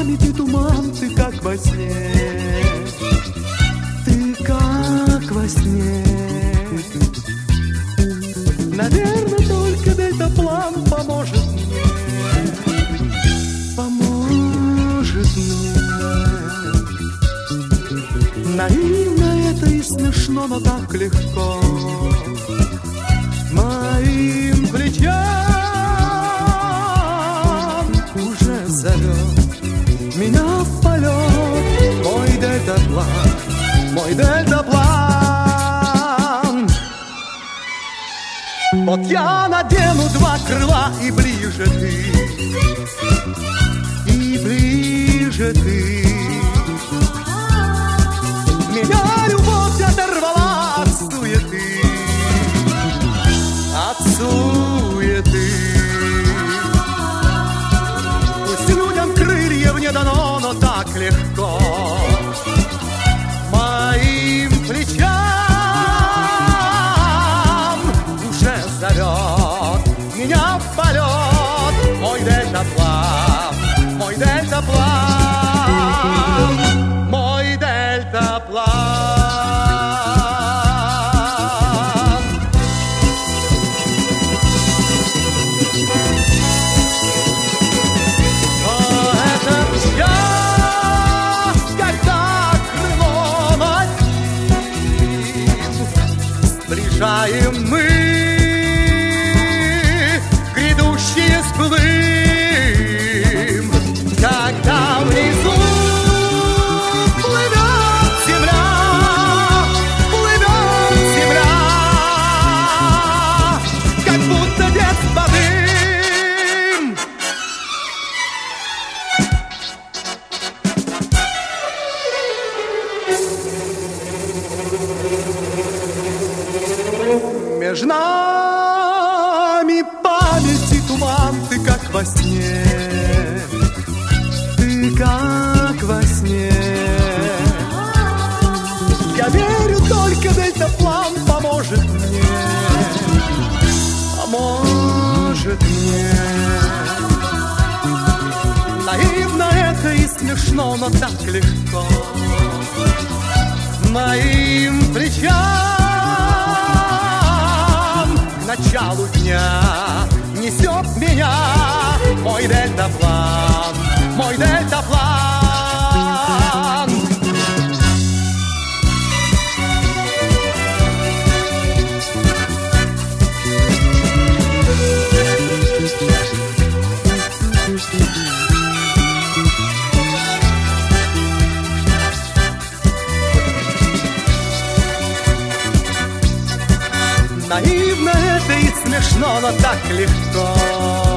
памяти туман, ты как во сне, ты как во сне. Наверное, только дельтаплан поможет мне, поможет мне. Наивно это и смешно, но так легко. Моим плечам уже зовет меня в полет мой дельтаплан, мой дельтаплан. Вот я надену два крыла, и ближе ты, и ближе ты. Меня любовь оторвала от суеты, от суеты. Пусть людям крыльев не дано, но так легко моим плечам уже зовет меня в полет мой дельтаплан, мой дельтаплан, мой дельтаплан. Сближаем мы грядущие сплым, когда внизу плывет земля, как будто детство дым. Между нами памяти туман, ты как во сне, ты как во сне. Я верю, только дельтаплан поможет мне, поможет мне. Наивно это и смешно, но так легко моим плечам к началу дня несет меня мой дельтаплан, мой дельтаплан. Наивно это и смешно, но так легко